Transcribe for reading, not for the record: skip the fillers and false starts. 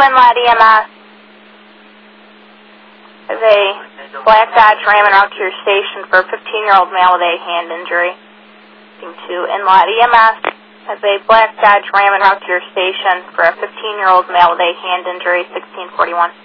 Inlet EMS. Is a black Dodge Ram en route to your station for a 15-year-old male with a hand injury. To Inlet EMS. Is a black Dodge Ram en route to your station for a 15-year-old male with a hand injury, 1641.